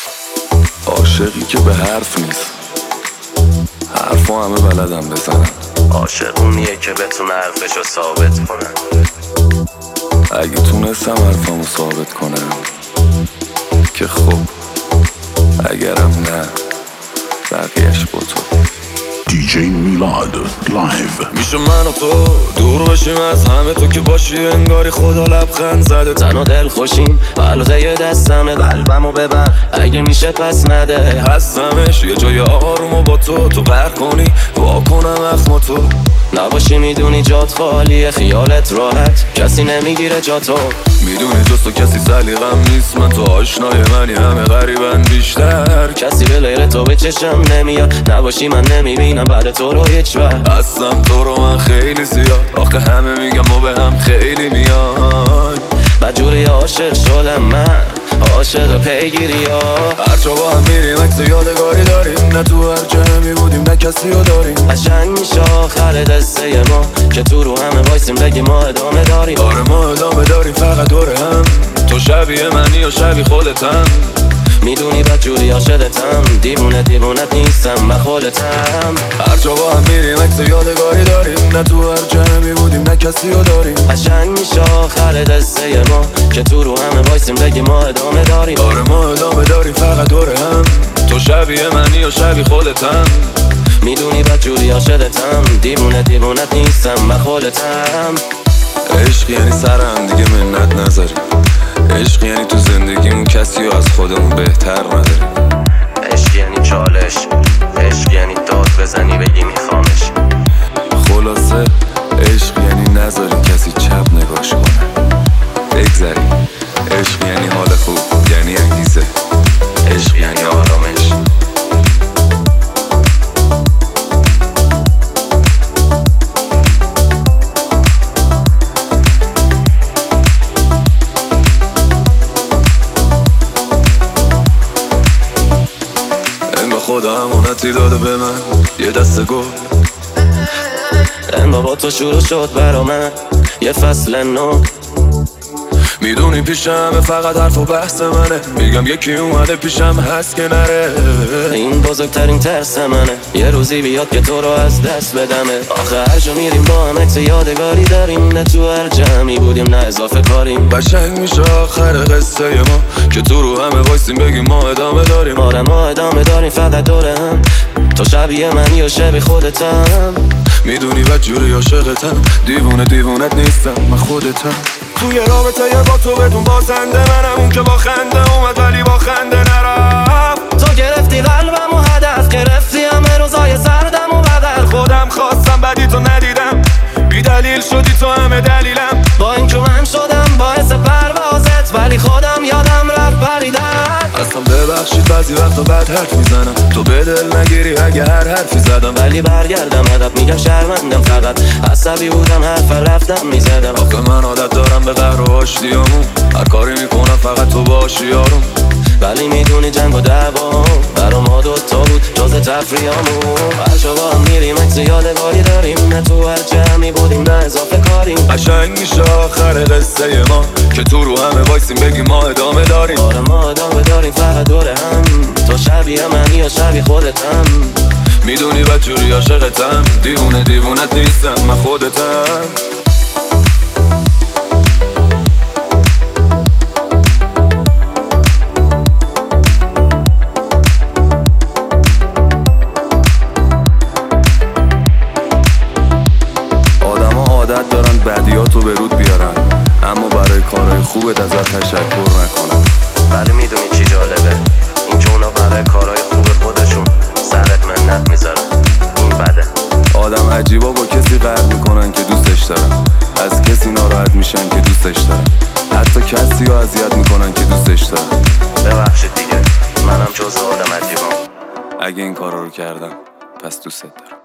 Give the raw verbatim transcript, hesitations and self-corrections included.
عاشقی که به حرف نیست، حرفا همه بلدم بزنن. عاشق اونیه که بتونه حرفشو ثابت کنه. اگه تونستم حرفمو ثابت کنم که خب، اگرم نه بقیهش با تو. دیجی میلاد لایو. میشه من و تو دور باشیم از همه، تو که باشی انگاری خدا لبخند زده. تن و دل خوشیم علاقه یه دستمه، قلبمو ببر اگه میشه پس نده. هستمش یه جای آروم و با تو تو غرق کنی وا کنم اخم تو. نباشی میدونی جات خالیه، خیالت راحت کسی نمیگیره جاتو. میدونی جز تو کسی سلیقم نیست، من تو آشنای منی همه غریبن بیشتر. کسی به غیر تو به چشم نمیاد، نباشی من نمیبینم بعد تو رو هیچ وقت. هستم تو رو من خیلی زیاد، آخه همه میگم ما به هم خیلی میان. بدجوری عاشق شدم من، عاشق پیگیری ها. هرچا با هم میریم عکس یادگاری داریم، نه تو هر جمعی بودیم نه کسی رو داریم. قشنگ میشه آخر دسته ما که تو رو همه وایسیم بگی ما ادامه داریم. آره ما ادامه داریم فقط دور هم، تو شبیه منی و شبیه خودتم. میدونی بدجوری عاشقتم، دیوونه دیوونت نیستم من خودتم. هرچا با هم میریم عکس یادگاری داریم، نه تو هر جمعی بودیم نه کسی رو داریم. قشنگ میشه آخر دسته ما که تو رو همه وایسیم بگی ما ادامه داریم. آره ما ادامه داریم فقط دور هم، تو شبیه منی و شبیه خودتم. میدونی بدجوری عاشقتم، دیوونه دیوونت نیستم من خودتم. عشق یعنی سر هم دیگه منت نذاریم، عشق یعنی تو زندگیمون کسی رو از خودمون بهتر نداریم. عشق یعنی چالش، عشق یعنی داد بزنی بگی میخوامش. خلاصه عشق یعنی نذاری کسی چپ نگاش کنه، بگذری. عشق یعنی حال خوب، یعنی انگیزه، عشق یعنی آرامش. خدا امانتی داده به من یه دسته گل، این با تو شروع شد برا من یه فصل نو. میدونی پیشم فقط حرف و بحث منه، میگم یکی اومده پیشم هست که نره. این بزرگترین ترس منه یه روزی بیاد که تو رو از دست بدمه. آخه هر جا میریم با هم عکس یادگاری داریم، نه تو هر جمعی بودیم نه اضافه کاریم. قشنگ میشه آخر قصه ما که تو رو همه وایسیم بگیم ما ادامه داریم. آره ما ادامه داریم فقط دور هم، تو شبیه منی و شبیه خودتم. میدونی بدجوری عاشقتم، دیوونه دیوونت نیستم من خودتم. توی رابطه با تو بدون بازنده منم، اون که با خنده اومد ولی با خنده نرفت. تو گرفتی قلبم و هدف گرفتی همه روزای سردم و بغل. خودم خواستم بدی تو ندیدم، بی دلیل شدی تو همه دلیلم. با این که من شدم باعث پروازت، ولی خودم یادم رفت پریدن. اصلا ببخشید بعضی وقتا بد حرف میزنم، تو به دل نگیری اگه هر حرفی زدم. ولی برگردم هدف میگم شرمندم، فقط عصبی بودم حرف رفتم میزدم. آخه من عادت دارم به قهر و آشتیامون، هر کاری میکنم فقط تو باشی یارم. ولی میدونی جنگ و دعوا برا ما دوتا بود جز تفریامون. هر جا با هم میریم عکس یادگاری داریم، نه تو هر جمعی بودیم نه اضافه کاریم. قشنگ میشه آخر قصه ما که تو رو همه وایسیم بگیم ما ادامه داریم. آره ما ادامه داریم فقط دور هم، تو شبیه منی یا شبیه خودتم. میدونی بدجوری عاشقتم، دیوونه دیوونت نیستم من خودتم. عادت دارن بدیاتو به رود بیارن، اما برای کارهای خوبت ازت تشکر نکنن. ولی میدونی چی جالبه؟ این که اونا برای کارهای خوب خودشون سرت منت میذارن، این بده. آدم عجیبا با کسی قهر میکنن که دوستش دارن، از کسی ناراحت میشن که دوستش دارن، حتی کسی رو اذیت میکنن که دوستش دارن. ببخشید دیگه منم جزو آدم عجیبام. اگه این کارا رو کردم پس دوستت دارم.